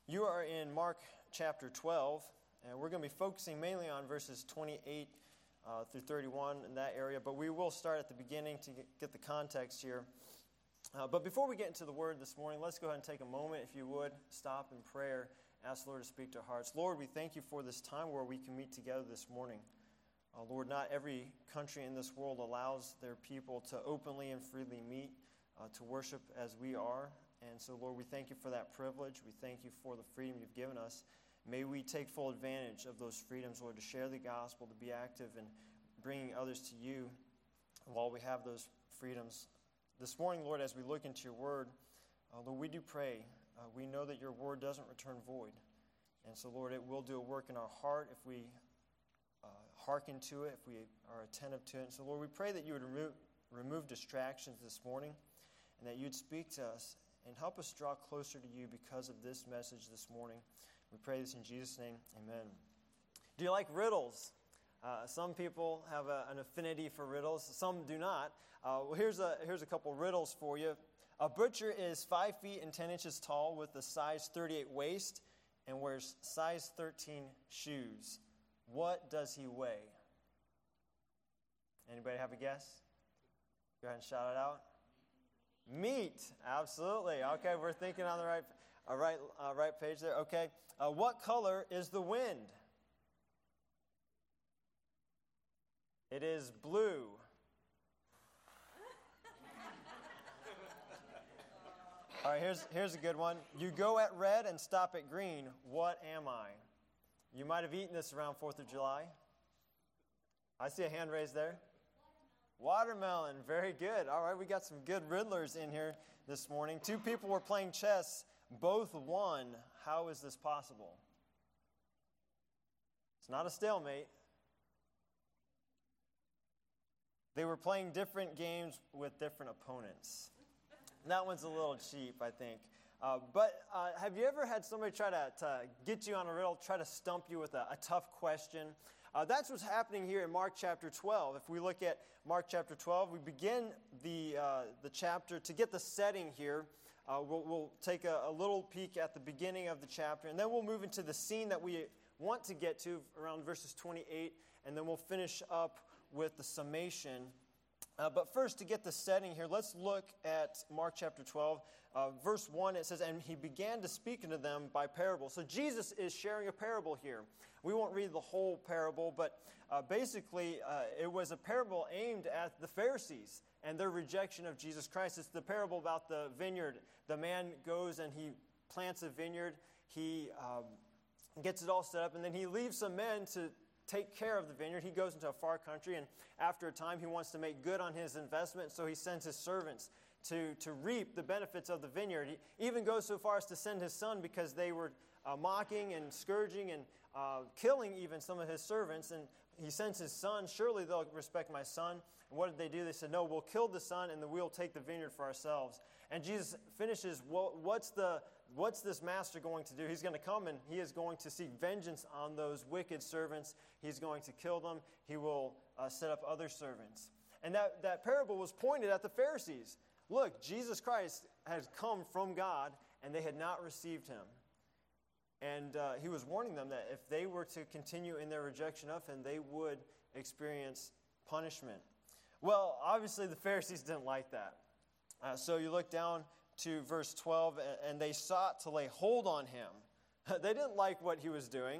You are in Mark chapter 12, and we're going to be focusing mainly on verses 28 through 31 in that area, but we will start at the beginning to get the context here. But before we get into the Word this morning, let's go ahead and take a moment, if you would, stop in prayer, ask the Lord to speak to our hearts. Lord, we thank you for this time where we can meet together this morning. Lord, not every country in this world allows their people to openly and freely meet to worship as we are. And so, Lord, we thank you for that privilege. We thank you for the freedom you've given us. May we take full advantage of those freedoms, Lord, to share the gospel, to be active in bringing others to you while we have those freedoms. This morning, Lord, as we look into your word, Lord, we do pray. We know that your word doesn't return void. And so, Lord, it will do a work in our heart if we hearken to it, if we are attentive to it. And so, Lord, we pray that you would remove distractions this morning and that you'd speak to us and help us draw closer to you because of this message this morning. We pray this in Jesus' name. Amen. Do you like riddles? Some people have an affinity for riddles. Some do not. Well, here's a couple riddles for you. A butcher is 5 feet and 10 inches tall with a size 38 waist and wears size 13 shoes. What does he weigh? Anybody have a guess? Go ahead and shout it out. Meat, absolutely. Okay, we're thinking on the right page there. Okay, what color is the wind? It is blue. All right, here's a good one. You go at red and stop at green. What am I? You might have eaten this around 4th of July. I see a hand raised there. Watermelon, very good. All right, we got some good riddlers in here this morning. 2 people were playing chess, both won. How is this possible? It's not a stalemate. They were playing different games with different opponents. That one's a little cheap, I think. But have you ever had somebody try to get you on a riddle, try to stump you with a tough question? That's what's happening here in Mark chapter 12. If we look at Mark chapter 12, we begin the chapter. To get the setting here, we'll take a little peek at the beginning of the chapter, and then we'll move into the scene that we want to get to around verses 28, and then we'll finish up with the summation. But first, to get the setting here, let's look at Mark chapter 12. Verse 1, it says, "And he began to speak unto them by parable." So Jesus is sharing a parable here. We won't read the whole parable, but basically it was a parable aimed at the Pharisees and their rejection of Jesus Christ. It's the parable about the vineyard. The man goes and he plants a vineyard. He gets it all set up, and then he leaves some men to take care of the vineyard. He goes into a far country, and after a time he wants to make good on his investment, so he sends his servants to reap the benefits of the vineyard. He even goes so far as to send his son because they were mocking and scourging and killing even some of his servants, and he sends his son. Surely they'll respect my son. And what did they do? They said, no, we'll kill the son and then we'll take the vineyard for ourselves. And Jesus finishes, well, what's this master going to do? He's going to come and he is going to seek vengeance on those wicked servants. He's going to kill them. He will set up other servants. And that parable was pointed at the Pharisees. Look, Jesus Christ has come from God, and they had not received him. And he was warning them that if they were to continue in their rejection of him, they would experience punishment. Well, obviously the Pharisees didn't like that. So you look down to verse 12, and they sought to lay hold on him. They didn't like what he was doing,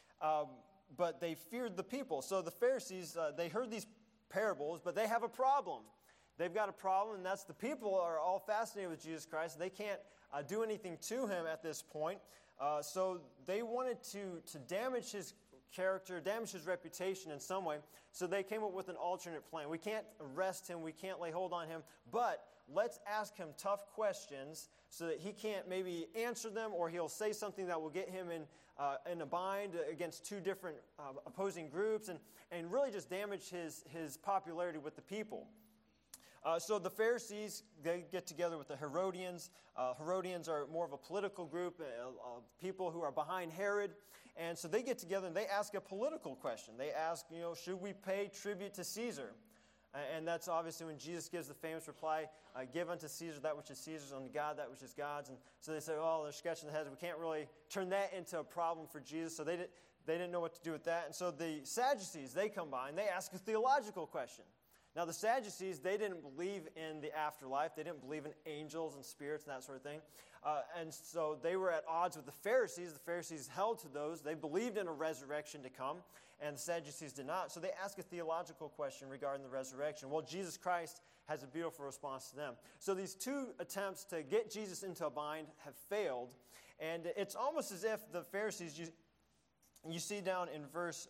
but they feared the people. So the Pharisees, they heard these parables, but they have a problem. They've got a problem, and that's the people are all fascinated with Jesus Christ. They can't do anything to him at this point. So they wanted to damage his character, damage his reputation in some way. So they came up with an alternate plan. We can't arrest him. We can't lay hold on him. But let's ask him tough questions so that he can't maybe answer them, or he'll say something that will get him in a bind against 2 different opposing groups and really just damage his popularity with the people. So the Pharisees, they get together with the Herodians. Herodians are more of a political group, people who are behind Herod. And so they get together and they ask a political question. They ask, should we pay tribute to Caesar? And that's obviously when Jesus gives the famous reply, give unto Caesar that which is Caesar's, unto God that which is God's. And so they say, oh, they're scratching their heads. We can't really turn that into a problem for Jesus. So they didn't know what to do with that. And so the Sadducees, they come by and they ask a theological question. Now the Sadducees, they didn't believe in the afterlife. They didn't believe in angels and spirits and that sort of thing. And so they were at odds with the Pharisees. The Pharisees held to those. They believed in a resurrection to come, and the Sadducees did not. So they ask a theological question regarding the resurrection. Well, Jesus Christ has a beautiful response to them. So these two attempts to get Jesus into a bind have failed, and it's almost as if the Pharisees, you see down in verse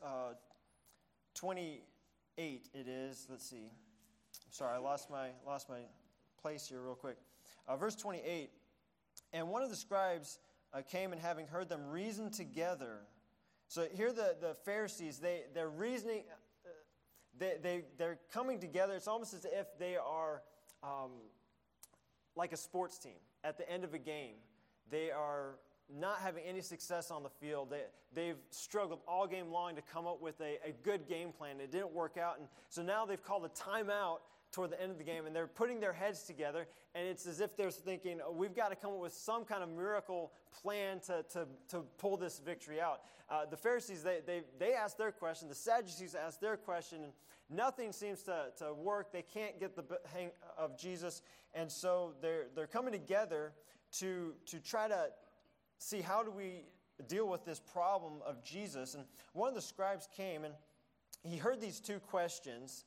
28, it is, let's see. Sorry, I lost my place here real quick. Verse 28, and one of the scribes came, and having heard them reason together. So here the Pharisees, they're reasoning, they're coming together. It's almost as if they are like a sports team at the end of a game. They are not having any success on the field. They've struggled all game long to come up with a good game plan. It didn't work out, and so now they've called a timeout toward the end of the game, and they're putting their heads together, and it's as if they're thinking, oh, we've got to come up with some kind of miracle plan to pull this victory out. The Pharisees, they asked their question. The Sadducees asked their question, and nothing seems to work. They can't get the hang of Jesus, and so they're coming together to try to see how do we deal with this problem of Jesus. And one of the scribes came, and he heard these two questions.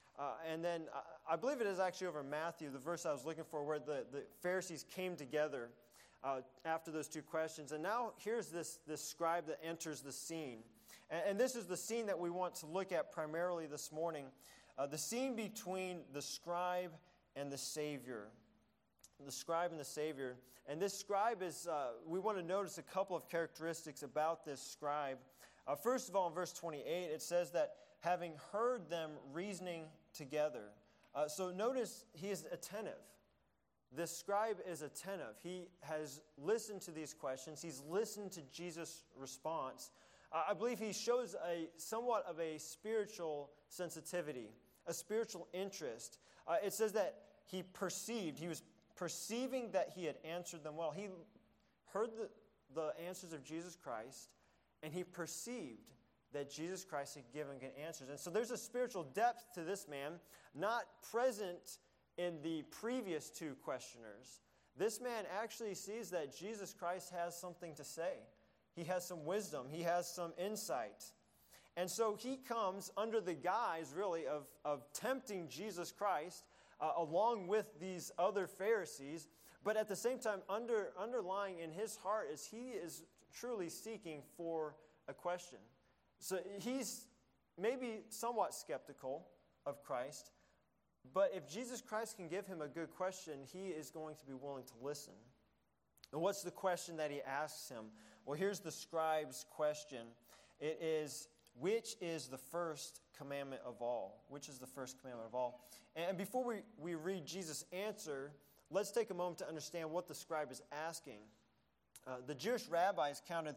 And then I believe it is actually over Matthew, the verse I was looking for, where the Pharisees came together after those two questions. And now here's this scribe that enters the scene. And this is the scene that we want to look at primarily this morning. The scene between the scribe and the Savior. The scribe and the Savior. And this scribe is, we want to notice a couple of characteristics about this scribe. First of all, in verse 28, it says that having heard them reasoning together. So notice he is attentive. This scribe is attentive. He has listened to these questions. He's listened to Jesus' response. I believe he shows somewhat of a spiritual sensitivity, a spiritual interest. It says that he was perceiving that he had answered them well. He heard the answers of Jesus Christ, and he perceived that Jesus Christ had given good answers. And so there's a spiritual depth to this man, not present in the previous two questioners. This man actually sees that Jesus Christ has something to say. He has some wisdom. He has some insight. And so he comes under the guise, really, of tempting Jesus Christ along with these other Pharisees. But at the same time, underlying in his heart is he is truly seeking for a question. So he's maybe somewhat skeptical of Christ, but if Jesus Christ can give him a good question, he is going to be willing to listen. And what's the question that he asks him? Well, here's the scribe's question. It is, which is the first commandment of all? Which is the first commandment of all? And before we read Jesus' answer, let's take a moment to understand what the scribe is asking. The Jewish rabbis counted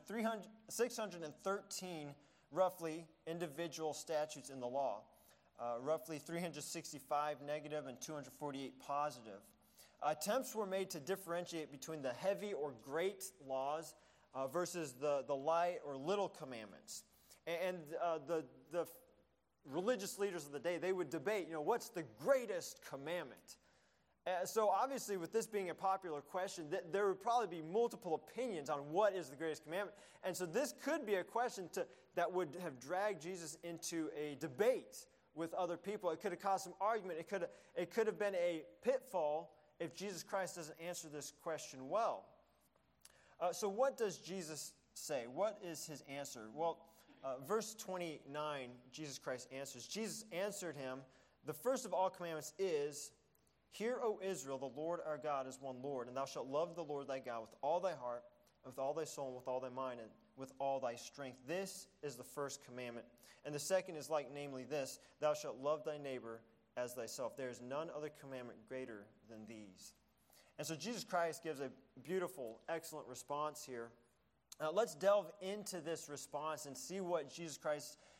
613 roughly individual statutes in the law, roughly 365 negative and 248 positive. Attempts were made to differentiate between the heavy or great laws versus the light or little commandments. And the religious leaders of the day, they would debate, what's the greatest commandment? So obviously, with this being a popular question, there would probably be multiple opinions on what is the greatest commandment. And so this could be a question that would have dragged Jesus into a debate with other people. It could have caused some argument. It could have been a pitfall if Jesus Christ doesn't answer this question well. So what does Jesus say? What is his answer? Well, verse 29, Jesus Christ answers. Jesus answered him, the first of all commandments is, hear, O Israel, the Lord our God is one Lord, and thou shalt love the Lord thy God with all thy heart, and with all thy soul, and with all thy mind, and with all thy strength. This is the first commandment. And the second is like, namely this, thou shalt love thy neighbor as thyself. There is none other commandment greater than these. And so Jesus Christ gives a beautiful, excellent response here. Let's delve into this response and see what Jesus Christ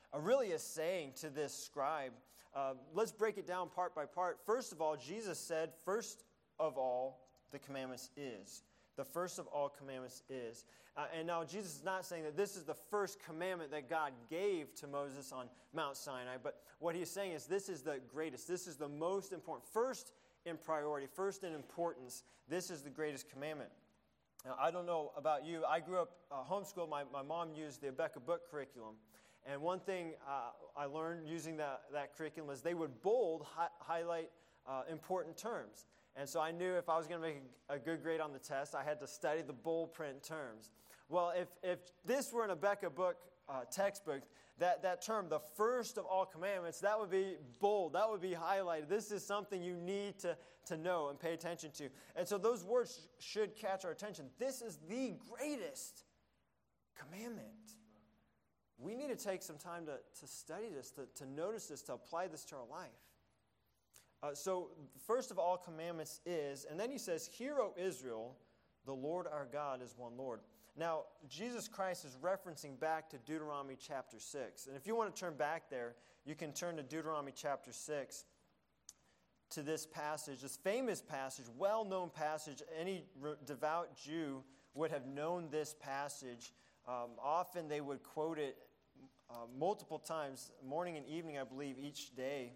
really a saying to this scribe. Let's break it down part by part. First of all, Jesus said, first of all, the commandments is. The first of all commandments is. And now Jesus is not saying that this is the first commandment that God gave to Moses on Mount Sinai, but what he's saying is this is the greatest. This is the most important. First in priority, first in importance, this is the greatest commandment. Now, I don't know about you. I grew up homeschooled. My mom used the Abeka book curriculum. And one thing I learned using that curriculum is they would bold, highlight important terms. And so I knew if I was going to make a good grade on the test, I had to study the bold print terms. Well, if this were an Abeka book textbook, that term, the first of all commandments, that would be bold. That would be highlighted. This is something you need to know and pay attention to. And so those words should catch our attention. This is the greatest commandment. We need to take some time to study this, to notice this, to apply this to our life. So first of all commandments is, and then he says, "Hear, O Israel, the Lord our God is one Lord." Now, Jesus Christ is referencing back to Deuteronomy chapter 6. And if you want to turn back there, you can turn to Deuteronomy chapter 6 to this passage, this famous passage, well-known passage. Any devout Jew would have known this passage. Often they would quote it multiple times, morning and evening, I believe, each day.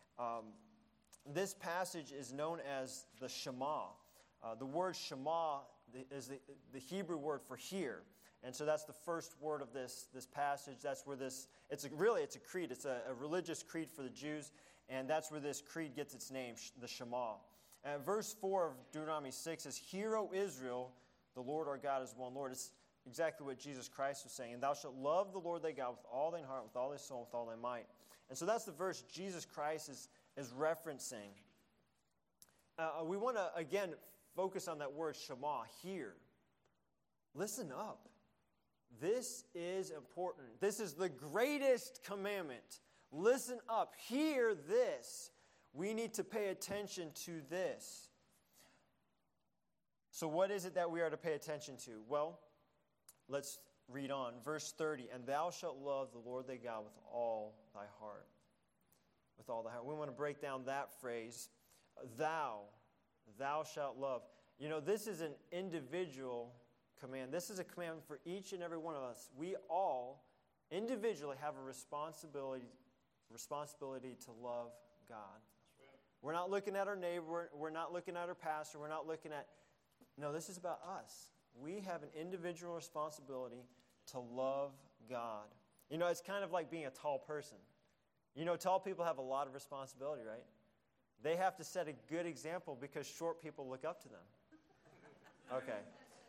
This passage is known as the Shema. The word Shema is the Hebrew word for hear. And so that's the first word of this passage. That's where it's a creed. It's a religious creed for the Jews. And that's where this creed gets its name, the Shema. And verse 4 of Deuteronomy 6 is, "Hear, O Israel, the Lord our God is one Lord." It's exactly what Jesus Christ was saying. "And thou shalt love the Lord thy God with all thine heart, with all thy soul, with all thy might." And so that's the verse Jesus Christ is referencing. We want to, again, focus on that word Shema, hear. Listen up. This is important. This is the greatest commandment. Listen up. Hear this. We need to pay attention to this. So what is it that we are to pay attention to? Well, let's read on. Verse 30, "And thou shalt love the Lord thy God with all thy heart." With all thy heart. We want to break down that phrase. Thou shalt love. You know, this is an individual command. This is a command for each and every one of us. We all individually have a responsibility to love God. We're not looking at our neighbor. We're not looking at our pastor. We're not looking at... No, this is about us. We have an individual responsibility to love God. You know, it's kind of like being a tall person. You know, tall people have a lot of responsibility, right? They have to set a good example because short people look up to them. Okay.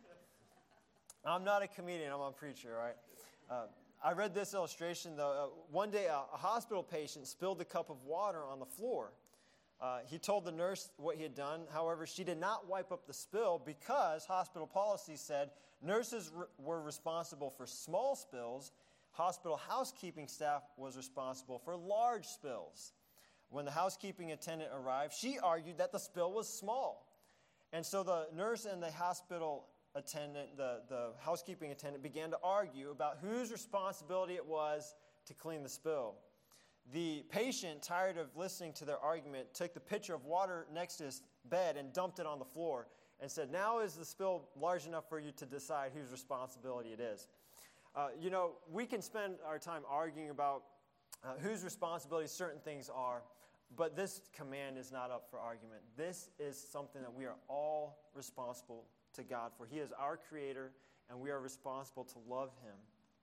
I'm not a comedian. I'm a preacher, all right? I read this illustration, though. One day, a hospital patient spilled a cup of water on the floor. He told the nurse what he had done. However, she did not wipe up the spill because hospital policy said nurses were responsible for small spills. Hospital housekeeping staff was responsible for large spills. When the housekeeping attendant arrived, she argued that the spill was small. And so the nurse and the hospital attendant, the housekeeping attendant, began to argue about whose responsibility it was to clean the spill. The patient, tired of listening to their argument, took the pitcher of water next to his bed and dumped it on the floor and said, "Now is the spill large enough for you to decide whose responsibility it is?" You know, we can spend our time arguing about whose responsibility certain things are, but this command is not up for argument. This is something that we are all responsible to God for. He is our creator, and we are responsible to love him.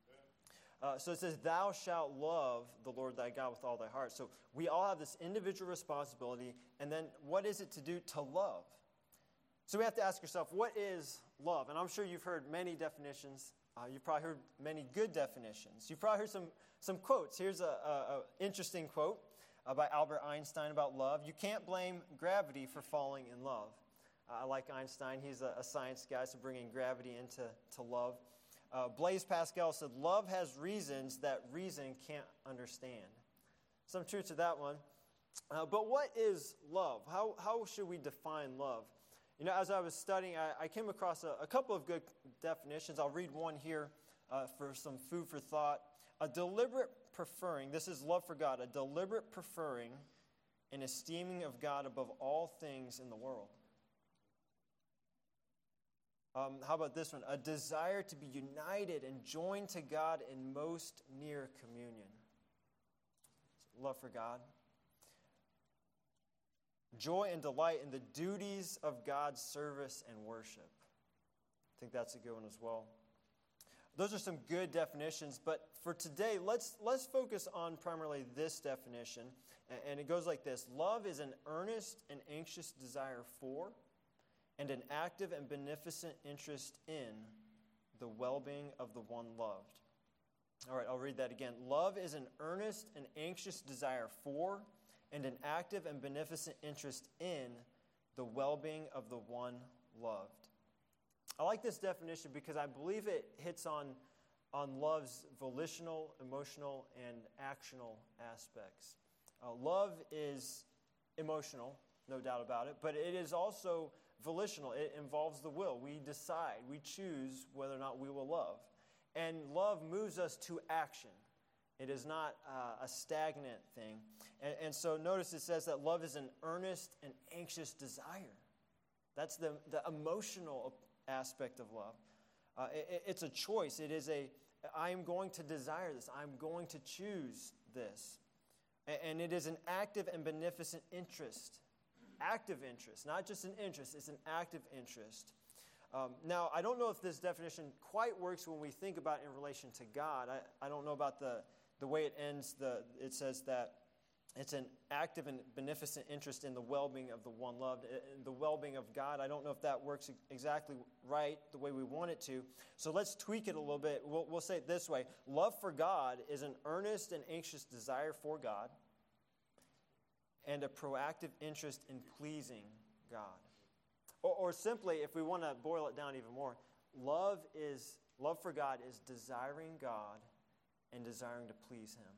So it says, "Thou shalt love the Lord thy God with all thy heart." So we all have this individual responsibility, and then what is it to do to love? So we have to ask ourselves, what is love? And I'm sure you've heard many definitions. You've probably heard many good definitions. You've probably heard some quotes. Here's an interesting quote by Albert Einstein about love. "You can't blame gravity for falling in love." I like Einstein. He's a science guy, so bringing gravity into love. Blaise Pascal said, "Love has reasons that reason can't understand." Some truth to that one. But what is love? How should we define love? You know, as I was studying, I came across a couple of good definitions. I'll read one here for some food for thought. A deliberate preferring, this is love for God, a deliberate preferring and esteeming of God above all things in the world. How about this one? A desire to be united and joined to God in most near communion. Love for God. Joy and delight in the duties of God's service and worship. I think that's a good one as well. Those are some good definitions, but for today, let's focus on primarily this definition, and it goes like this. Love is an earnest and anxious desire for, and an active and beneficent interest in the well-being of the one loved. All right, I'll read that again. Love is an earnest and anxious desire for, and an active and beneficent interest in the well-being of the one loved. I like this definition because I believe it hits on love's volitional, emotional, and actional aspects. Love is emotional, no doubt about it, but it is also volitional. It involves the will. We decide, we choose whether or not we will love. And love moves us to action. It is not a stagnant thing. And so notice it says that love is an earnest and anxious desire. That's the emotional aspect of love. It's a choice. It is I am going to desire this. I'm going to choose this. And it is an active and beneficent interest. Active interest, not just an interest. It's an active interest. Now, I don't know if this definition quite works when we think about it in relation to God. I don't know about the way it ends. It says that it's an active and beneficent interest in the well-being of the one loved, the well-being of God. I don't know if that works exactly right the way we want it to. So let's tweak it a little bit. We'll say it this way. Love for God is an earnest and anxious desire for God and a proactive interest in pleasing God. Or simply, if we want to boil it down even more, love for God is desiring God and desiring to please Him.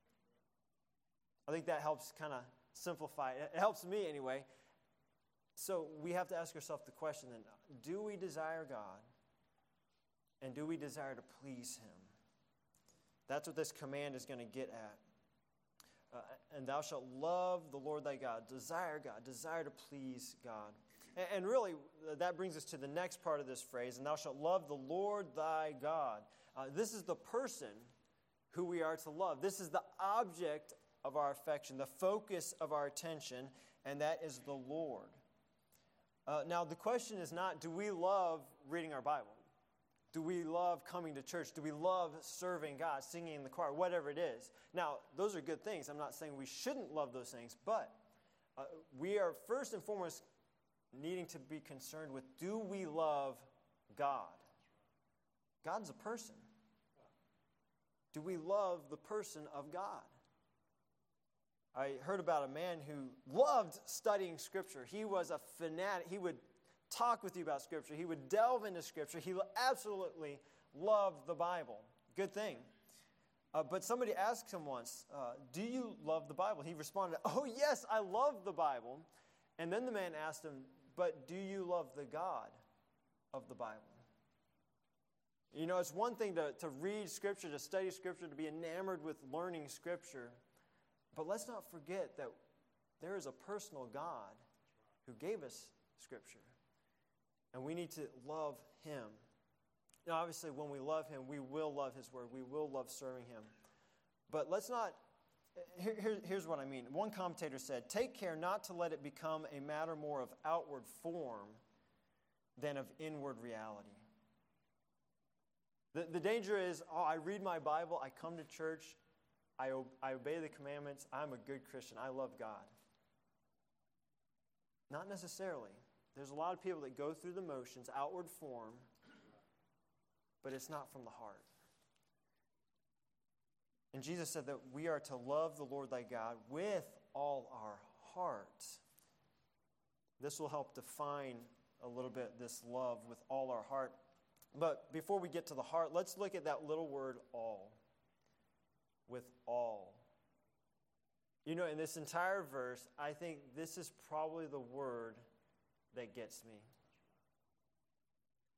I think that helps kind of simplify it. It helps me anyway. So we have to ask ourselves the question then, do we desire God? And do we desire to please Him? That's what this command is going to get at. And thou shalt love the Lord thy God, desire to please God. And really, that brings us to the next part of this phrase, and thou shalt love the Lord thy God. This is the person who we are to love. This is the object of our affection, the focus of our attention, and that is the Lord. Now, the question is not, do we love reading our Bible? Do we love coming to church? Do we love serving God, singing in the choir, whatever it is? Now, those are good things. I'm not saying we shouldn't love those things, but we are first and foremost needing to be concerned with, do we love God? God's a person. Do we love the person of God? I heard about a man who loved studying Scripture. He was a fanatic. He would talk with you about Scripture. He would delve into Scripture. He absolutely loved the Bible. Good thing. But somebody asked him once, do you love the Bible? He responded, oh yes, I love the Bible. And then the man asked him, but do you love the God of the Bible? You know, it's one thing to read Scripture, to study Scripture, to be enamored with learning Scripture. But let's not forget that there is a personal God who gave us Scripture. And we need to love Him. Now, obviously, when we love Him, we will love His Word. We will love serving Him. But let's not... Here's what I mean. One commentator said, take care not to let it become a matter more of outward form than of inward reality. The danger is, I read my Bible, I come to church, I obey the commandments, I'm a good Christian, I love God. Not necessarily. There's a lot of people that go through the motions, outward form, but it's not from the heart. And Jesus said that we are to love the Lord thy God with all our heart. This will help define a little bit this love with all our heart. But before we get to the heart, let's look at that little word all. With all. You know, in this entire verse, I think this is probably the word that gets me.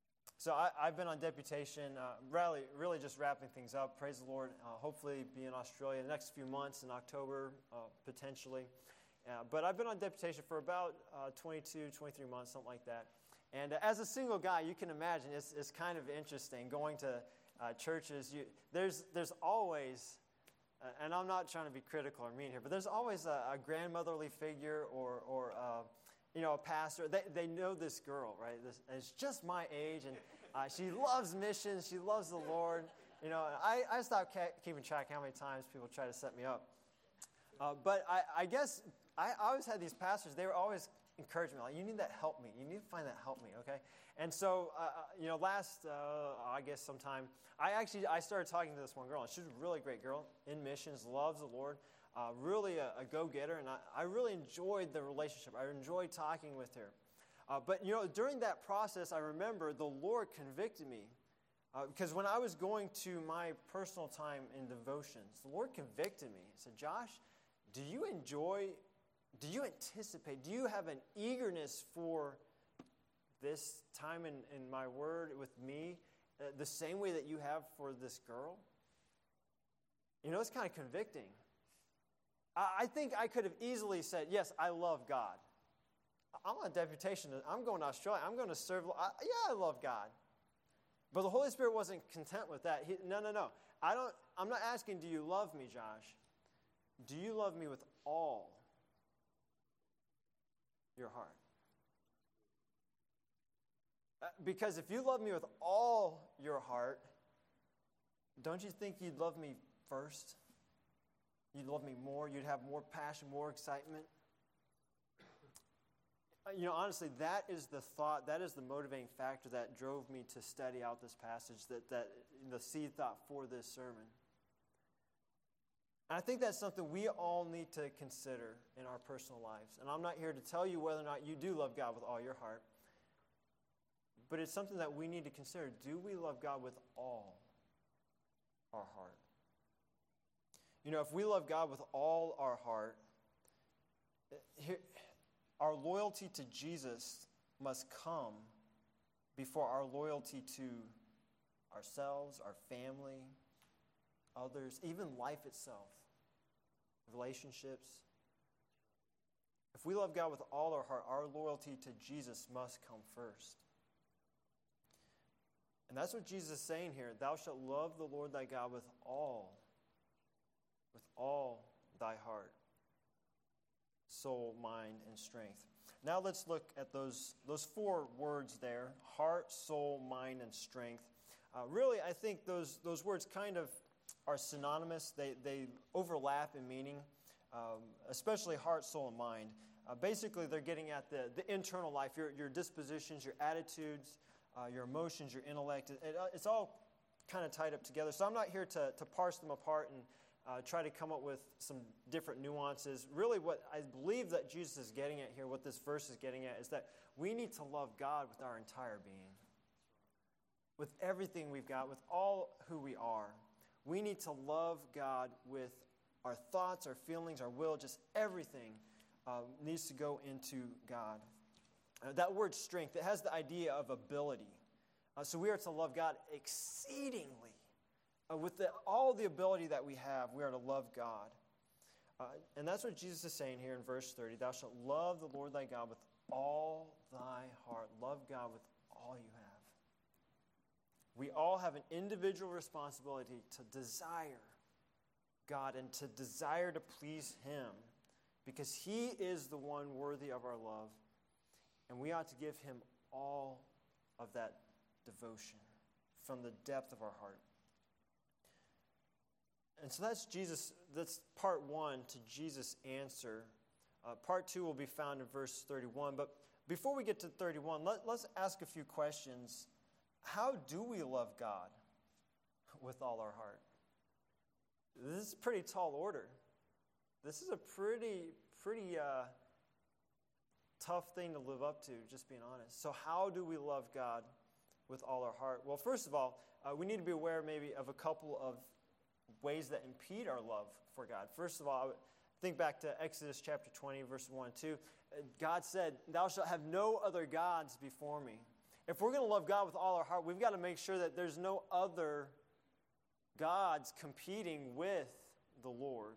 So I've been on deputation, really just wrapping things up. Praise the Lord. Hopefully be in Australia the next few months in October, potentially. But I've been on deputation for about 22, 23 months, something like that. And as a single guy, you can imagine it's kind of interesting going to churches. There's always, and I'm not trying to be critical or mean here, but there's always a grandmotherly figure or a pastor. They know this girl, right? And it's just my age, and she loves missions. She loves the Lord. I stopped keeping track how many times people try to set me up. But I guess I always had these pastors. They were always encouraging me, like, you need that help me. You need to find that help me, okay? And so, last, I guess sometime, I started talking to this one girl, and she was a really great girl in missions, loves the Lord, really a go-getter, and I really enjoyed the relationship. I enjoyed talking with her. But during that process, I remember the Lord convicted me, because when I was going to my personal time in devotions, the Lord convicted me. He said, Josh, do you anticipate, do you have an eagerness for this time in my word with me, the same way that you have for this girl? It's kind of convicting. I think I could have easily said, yes, I love God. I'm on deputation. I'm going to Australia. I'm going to serve. I love God. But the Holy Spirit wasn't content with that. No. I'm not asking, do you love me, Josh? Do you love me with all your heart? Because if you love me with all your heart, don't you think you'd love me first? You'd love me more. You'd have more passion, more excitement. Honestly, that is the thought, that is the motivating factor that drove me to study out this passage, that the seed thought for this sermon. And I think that's something we all need to consider in our personal lives. And I'm not here to tell you whether or not you do love God with all your heart, but it's something that we need to consider. Do we love God with all our heart? If we love God with all our heart, our loyalty to Jesus must come before our loyalty to ourselves, our family, others, even life itself, relationships. If we love God with all our heart, our loyalty to Jesus must come first. And that's what Jesus is saying here. Thou shalt love the Lord thy God with all thy heart, soul, mind, and strength. Now let's look at those four words there: heart, soul, mind, and strength. Really, I think those words kind of are synonymous. They overlap in meaning, especially heart, soul, and mind. Basically, they're getting at the internal life, your dispositions, your attitudes, your emotions, your intellect. It's all kind of tied up together. So I'm not here to parse them apart and try to come up with some different nuances. Really, what I believe that Jesus is getting at here, what this verse is getting at, is that we need to love God with our entire being. With everything we've got, with all who we are. We need to love God with our thoughts, our feelings, our will, just everything needs to go into God. That word strength, it has the idea of ability. So we are to love God exceedingly. With all the ability that we have, we are to love God. And that's what Jesus is saying here in verse 30. Thou shalt love the Lord thy God with all thy heart. Love God with all you have. We all have an individual responsibility to desire God and to desire to please Him, because He is the one worthy of our love, and we ought to give Him all of that devotion from the depth of our heart. And so that's part one to Jesus' answer. Part two will be found in verse 31. But before we get to 31, let's ask a few questions. How do we love God with all our heart? This is a pretty tall order. This is a pretty tough thing to live up to, just being honest. So how do we love God with all our heart? Well, first of all, we need to be aware maybe of a couple of ways that impede our love for God. First of all, think back to Exodus chapter 20, verse 1 and 2. God said, "Thou shalt have no other gods before me." If we're going to love God with all our heart, we've got to make sure that there's no other gods competing with the Lord.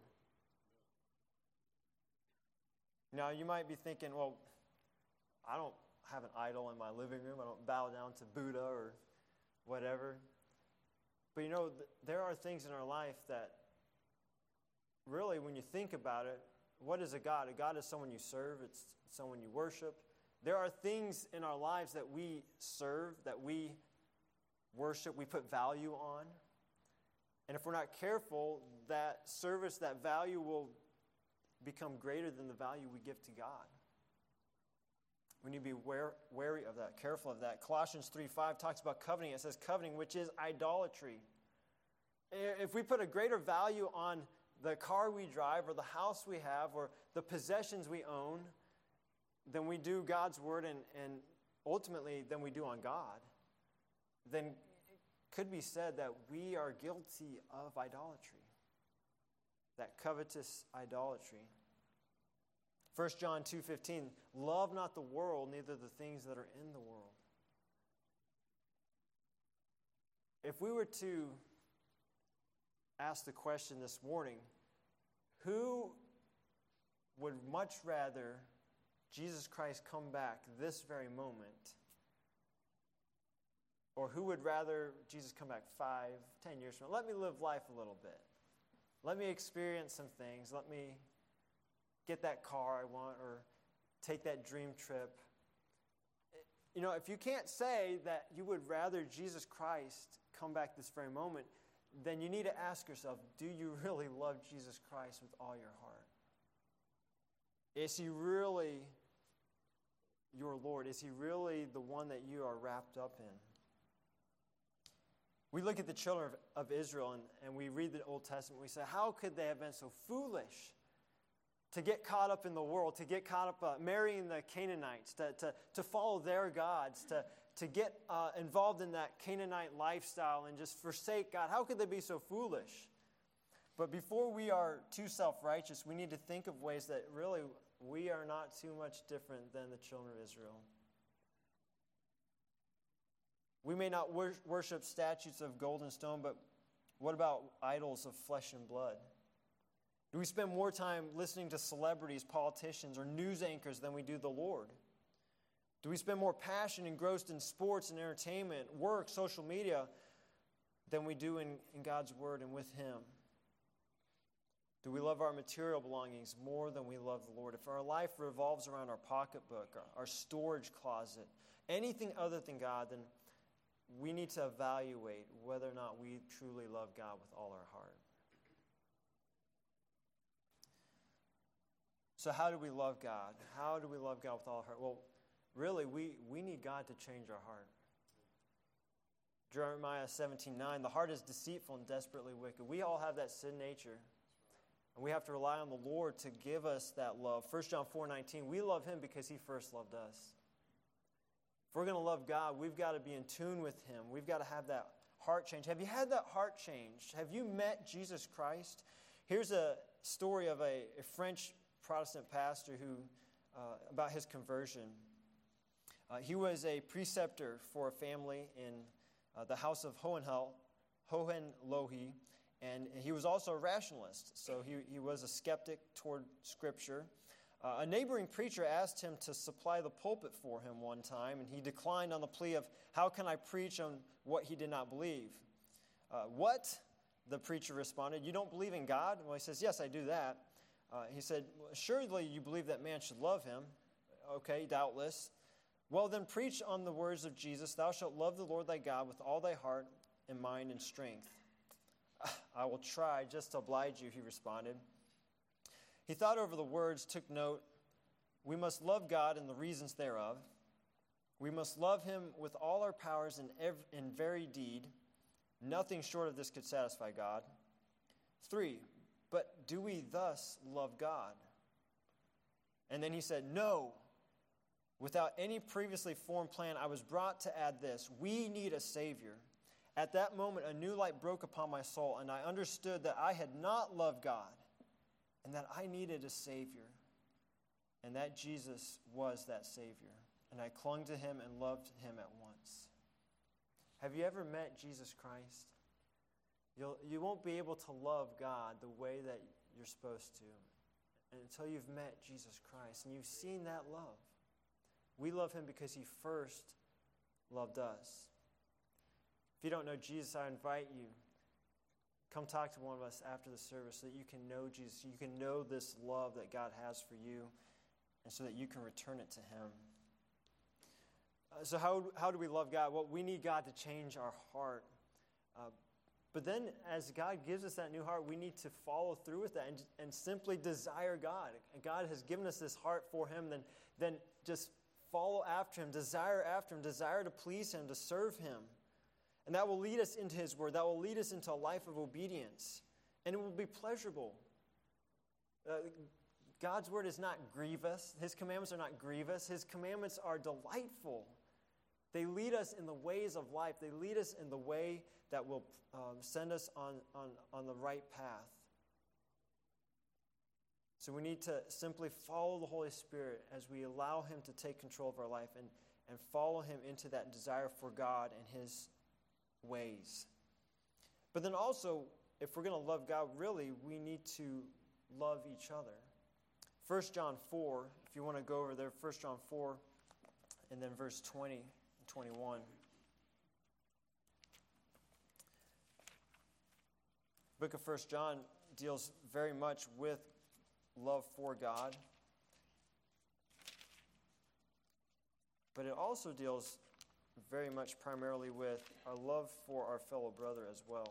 Now, you might be thinking, well, I don't have an idol in my living room. I don't bow down to Buddha or whatever. But you know, there are things in our life that really, when you think about it, what is a God? A God is someone you serve. It's someone you worship. There are things in our lives that we serve, that we worship, we put value on. And if we're not careful, that service, that value will become greater than the value we give to God. We need to be wary of that, careful of that. Colossians 3:5 talks about coveting. It says coveting, which is idolatry. If we put a greater value on the car we drive or the house we have or the possessions we own than we do God's word and ultimately than we do on God, then it could be said that we are guilty of idolatry, that covetous idolatry. 1 John 2:15, love not the world, neither the things that are in the world. If we were to ask the question this morning, who would much rather Jesus Christ come back this very moment? Or who would rather Jesus come back 5, 10 years from now? Let me live life a little bit. Let me experience some things. Let me get that car I want or take that dream trip. You know, if you can't say that you would rather Jesus Christ come back this very moment, then you need to ask yourself, do you really love Jesus Christ with all your heart? Is he really your Lord? Is he really the one that you are wrapped up in? We look at the children of Israel and we read the Old Testament. We say, how could they have been so foolish to get caught up in the world, to get caught up marrying the Canaanites, to follow their gods, to get involved in that Canaanite lifestyle and just forsake God? How could they be so foolish? But before we are too self-righteous, we need to think of ways that really we are not too much different than the children of Israel. We may not worship statues of gold and stone, but what about idols of flesh and blood? Do we spend more time listening to celebrities, politicians, or news anchors than we do the Lord? Do we spend more passion engrossed in sports and entertainment, work, social media, than we do in God's Word and with Him? Do we love our material belongings more than we love the Lord? If our life revolves around our pocketbook, our storage closet, anything other than God, then we need to evaluate whether or not we truly love God with all our heart. So how do we love God? How do we love God with all our heart? Well, really, we need God to change our heart. Jeremiah 17:9, the heart is deceitful and desperately wicked. We all have that sin nature. And we have to rely on the Lord to give us that love. 1 John 4:19, we love Him because He first loved us. If we're going to love God, we've got to be in tune with Him. We've got to have that heart change. Have you had that heart change? Have you met Jesus Christ? Here's a story of a French Protestant pastor who about his conversion. He was a preceptor for a family in the house of Hohenlohe, and he was also a rationalist, so he was a skeptic toward Scripture. A neighboring preacher asked him to supply the pulpit for him one time, and he declined on the plea of, how can I preach on what he did not believe? What? The preacher responded, you don't believe in God? Well, he says, yes, I do that. He said, well, surely you believe that man should love him. Okay, doubtless. Well, then preach on the words of Jesus, thou shalt love the Lord thy God with all thy heart and mind and strength. I will try just to oblige you, he responded. He thought over the words, took note. We must love God and the reasons thereof. We must love Him with all our powers in very deed. Nothing short of this could satisfy God. 3, but do we thus love God? And then he said, no. Without any previously formed plan, I was brought to add this. We need a Savior. At that moment, a new light broke upon my soul, and I understood that I had not loved God and that I needed a Savior, and that Jesus was that Savior. And I clung to Him and loved Him at once. Have you ever met Jesus Christ? You won't be able to love God the way that you're supposed to until you've met Jesus Christ and you've seen that love. We love him because he first loved us. If you don't know Jesus, I invite you, come talk to one of us after the service so that you can know Jesus, you can know this love that God has for you, and so that you can return it to him. So how do we love God? Well, we need God to change our heart. But then as God gives us that new heart, we need to follow through with that and simply desire God. And God has given us this heart for him, then just follow after him, desire to please him, to serve him. And that will lead us into his word. That will lead us into a life of obedience. And it will be pleasurable. God's word is not grievous. His commandments are not grievous. His commandments are delightful. They lead us in the ways of life. They lead us in the way that will send us on the right path. So we need to simply follow the Holy Spirit as we allow him to take control of our life and follow him into that desire for God and his ways. But then also, if we're going to love God, really, we need to love each other. 1 John 4, if you want to go over there, 1 John 4, and then verse 20 and 21. The book of 1 John deals very much with love for God. But it also deals very much primarily with our love for our fellow brother as well.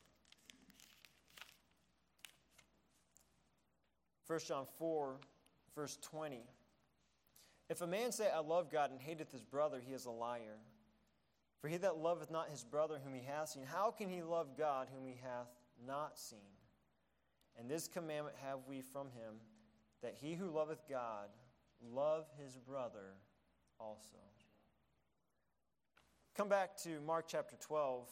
1 John 4, verse 20. If a man say, I love God, and hateth his brother, he is a liar. For he that loveth not his brother whom he hath seen, how can he love God whom he hath not seen? And this commandment have we from him, that he who loveth God love his brother also. Come back to Mark chapter 12.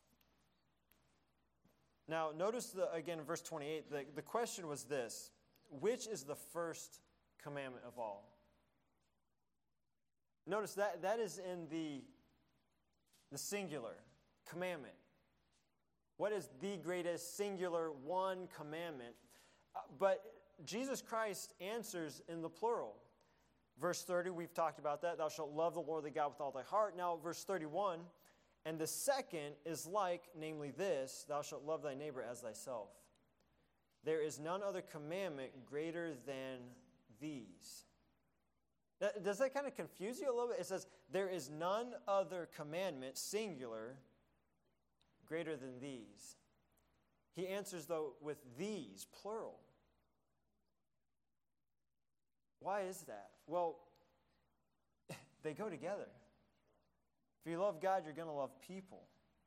Now, notice again in verse 28, the question was this: which is the first commandment of all? Notice that is in the singular commandment. What is the greatest singular one commandment? But Jesus Christ answers in the plural. Verse 30, we've talked about that. Thou shalt love the Lord thy God with all thy heart. Now, verse 31, and the second is like, namely this, thou shalt love thy neighbor as thyself. There is none other commandment greater than these. Now, does that kind of confuse you a little bit? It says, there is none other commandment, singular, greater than these. He answers, though, with these, plural. Why is that? Well, they go together. If you love God, you're going to love people.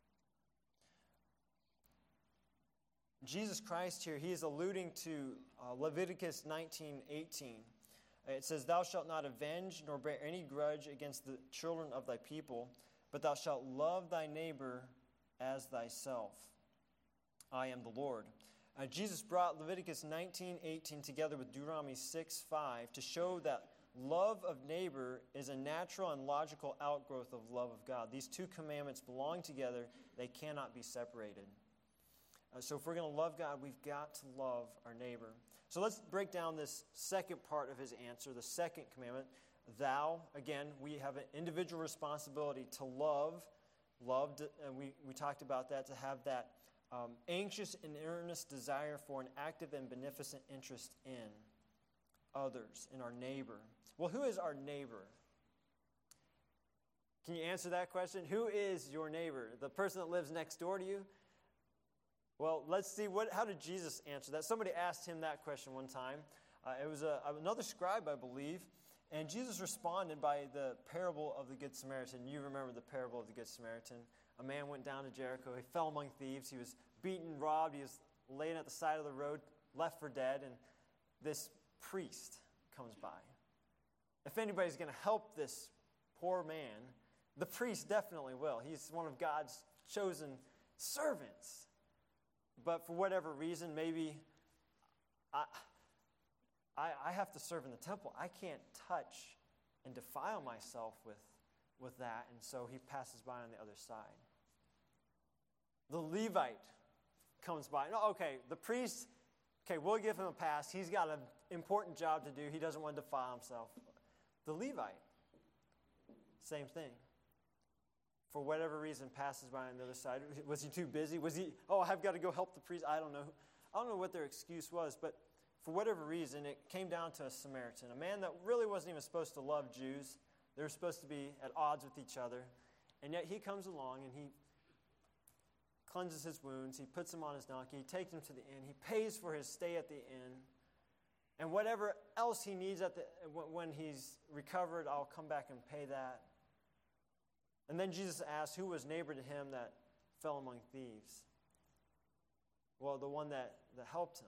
Jesus Christ here, he is alluding to Leviticus 19:18. It says, thou shalt not avenge nor bear any grudge against the children of thy people, but thou shalt love thy neighbor as thyself. I am the Lord. Jesus brought Leviticus 19:18 together with Deuteronomy 6:5 to show that love of neighbor is a natural and logical outgrowth of love of God. These two commandments belong together. They cannot be separated. So if we're going to love God, we've got to love our neighbor. So let's break down this second part of his answer, the second commandment. Thou, again, we have an individual responsibility to love. Loved, and we talked about that, to have that anxious and earnest desire for an active and beneficent interest in others, in our neighbor. Well, who is our neighbor? Can you answer that question? Who is your neighbor? The person that lives next door to you? Well, let's see, how did Jesus answer that? Somebody asked him that question one time. It was another scribe, I believe, and Jesus responded by the parable of the Good Samaritan. You remember the parable of the Good Samaritan. A man went down to Jericho. He fell among thieves. He was beaten, robbed. He was laying at the side of the road, left for dead, and this priest comes by. If anybody's going to help this poor man, the priest definitely will. He's one of God's chosen servants. But for whatever reason, maybe I have to serve in the temple. I can't touch and defile myself with that. And so he passes by on the other side. The Levite comes by. No, okay, the priest, okay, we'll give him a pass. He's got an important job to do. He doesn't want to defile himself. The Levite, same thing. For whatever reason, passes by on the other side. Was he too busy? I've got to go help the priest. I don't know what their excuse was, but for whatever reason, it came down to a Samaritan, a man that really wasn't even supposed to love Jews. They were supposed to be at odds with each other. And yet he comes along and he cleanses his wounds. He puts him on his donkey. He takes him to the inn. He pays for his stay at the inn. And whatever else he needs when he's recovered, I'll come back and pay that. And then Jesus asks, who was neighbor to him that fell among thieves? Well, the one that helped him.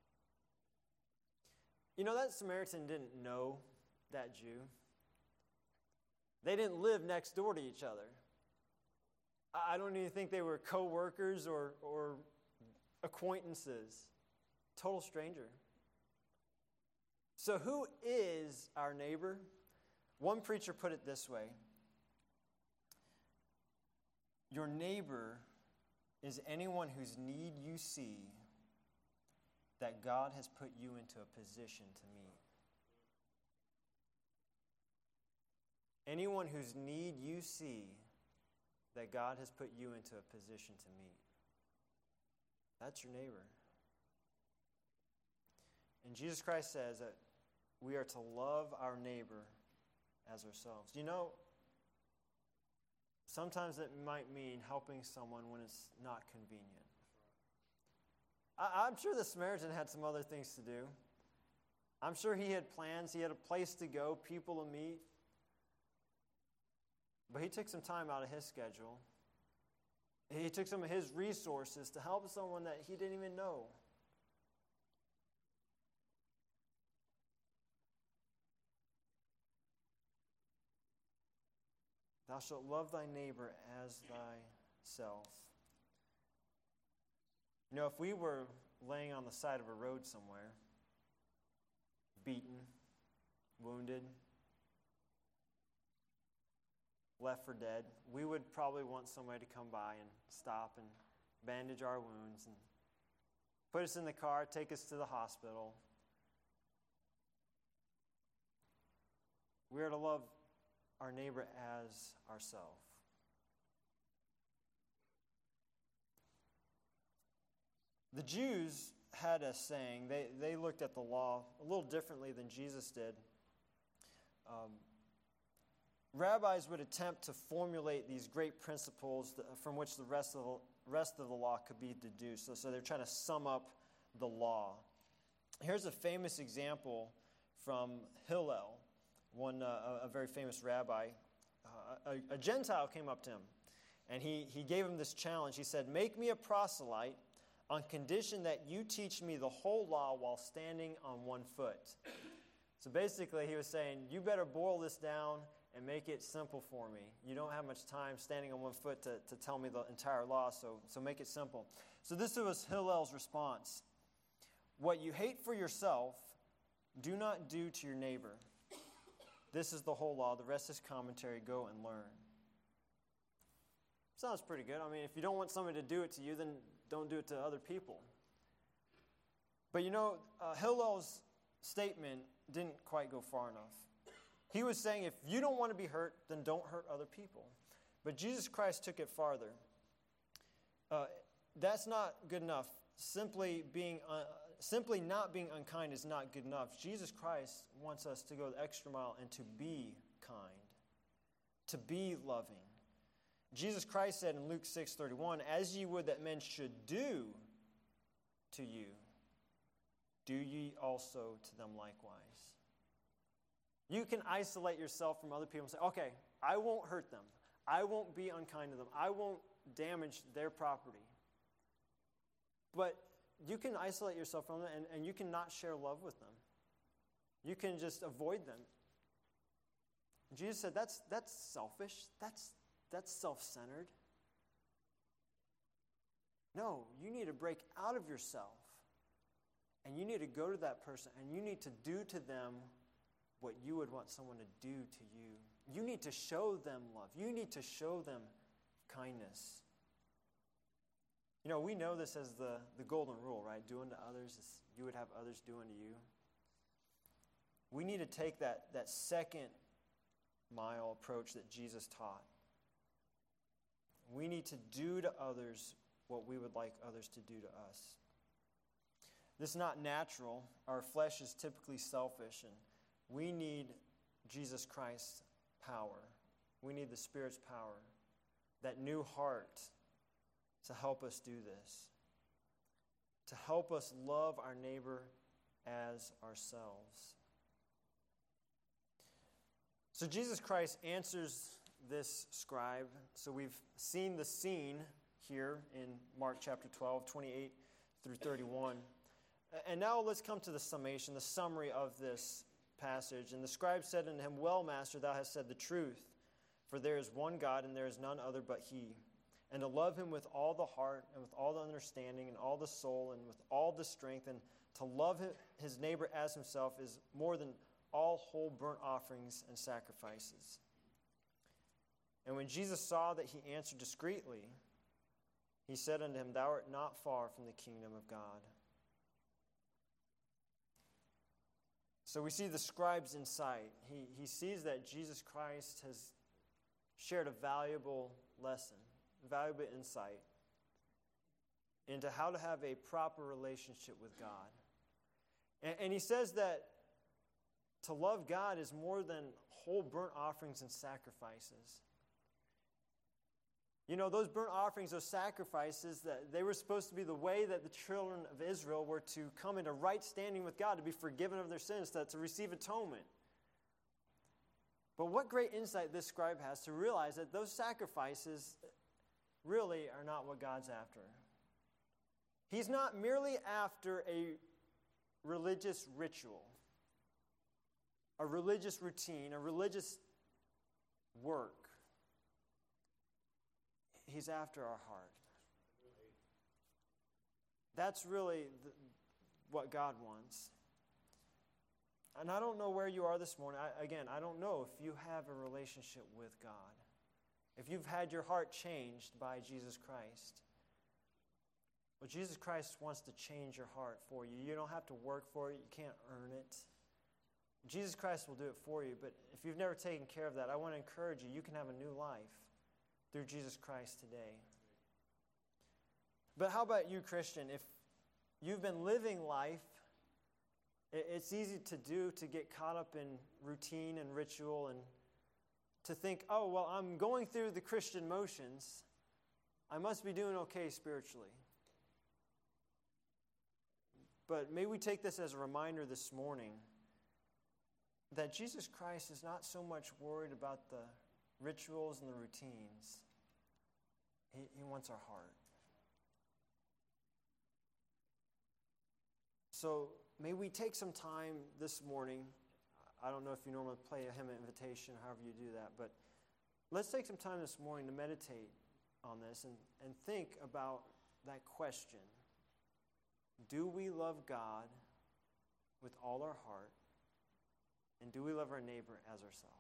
You know, that Samaritan didn't know that Jew. They didn't live next door to each other. I don't even think they were co-workers or acquaintances. Total stranger. So who is our neighbor? One preacher put it this way. Your neighbor is anyone whose need you see that God has put you into a position to meet. Anyone whose need you see that God has put you into a position to meet. That's your neighbor. And Jesus Christ says that we are to love our neighbor as ourselves. You know, sometimes it might mean helping someone when it's not convenient. I'm sure the Samaritan had some other things to do. I'm sure he had plans. He had a place to go, people to meet. But he took some time out of his schedule. He took some of his resources to help someone that he didn't even know. Thou shalt love thy neighbor as thyself. You know, if we were laying on the side of a road somewhere, beaten, wounded, left for dead, we would probably want somebody to come by and stop and bandage our wounds and put us in the car, take us to the hospital. We are to love our neighbor as ourselves. The Jews had a saying. They looked at the law a little differently than Jesus did. Rabbis would attempt to formulate these great principles from which the rest of the law could be deduced. So they're trying to sum up the law. Here's a famous example from Hillel, a very famous rabbi. A Gentile came up to him, and he gave him this challenge. He said, "Make me a proselyte on condition that you teach me the whole law while standing on one foot." So basically he was saying, you better boil this down and make it simple for me. You don't have much time standing on one foot to tell me the entire law, so make it simple. So this was Hillel's response. What you hate for yourself, do not do to your neighbor. This is the whole law. The rest is commentary. Go and learn. Sounds pretty good. I mean, if you don't want somebody to do it to you, then don't do it to other people. But you know, Hillel's statement didn't quite go far enough. He was saying, if you don't want to be hurt, then don't hurt other people. But Jesus Christ took it farther. That's not good enough. Simply not being unkind is not good enough. Jesus Christ wants us to go the extra mile and to be kind, to be loving. Jesus Christ said in Luke 6:31, "As ye would that men should do to you, do ye also to them likewise." You can isolate yourself from other people and say, okay, I won't hurt them. I won't be unkind to them. I won't damage their property. But you can isolate yourself from them and you can not share love with them. You can just avoid them. Jesus said that's selfish. That's self-centered. No, you need to break out of yourself. And you need to go to that person and you need to do to them what you would want someone to do to you. You need to show them love. You need to show them kindness. We know this as the golden rule, right? Do unto others as you would have others do unto you. We need to take that second mile approach that Jesus taught. We need to do to others what we would like others to do to us. This is not natural. Our flesh is typically selfish, and we need Jesus Christ's power. We need the Spirit's power, that new heart to help us do this, to help us love our neighbor as ourselves. So Jesus Christ answers this scribe. So we've seen the scene here in Mark chapter 12, 28 through 31. And now let's come to the summation, the summary of this passage. And the scribe said unto him, Well, Master, thou hast said the truth, for there is one God, and there is none other but He. And to love Him with all the heart, and with all the understanding, and all the soul, and with all the strength, and to love his neighbor as himself is more than all whole burnt offerings and sacrifices. And when Jesus saw that he answered discreetly, he said unto him, Thou art not far from the kingdom of God. So we see the scribe's insight. He sees that Jesus Christ has shared a valuable lesson, valuable insight into how to have a proper relationship with God. And he says that to love God is more than whole burnt offerings and sacrifices. Those burnt offerings, those sacrifices, that they were supposed to be the way that the children of Israel were to come into right standing with God, to be forgiven of their sins, to receive atonement. But what great insight this scribe has to realize that those sacrifices really are not what God's after. He's not merely after a religious ritual, a religious routine, a religious work. He's after our heart. That's really what God wants. And I don't know where you are this morning. I don't know if you have a relationship with God, if you've had your heart changed by Jesus Christ. Well, Jesus Christ wants to change your heart for you. You don't have to work for it. You can't earn it. Jesus Christ will do it for you. But if you've never taken care of that, I want to encourage you. You can have a new life through Jesus Christ today. But how about you, Christian? If you've been living life, it's easy to get caught up in routine and ritual and to think, oh, well, I'm going through the Christian motions. I must be doing okay spiritually. But may we take this as a reminder this morning that Jesus Christ is not so much worried about the rituals and the routines. He wants our heart. So may we take some time this morning. I don't know if you normally play a hymn invitation, however you do that, but let's take some time this morning to meditate on this and think about that question. Do we love God with all our heart? And do we love our neighbor as ourselves?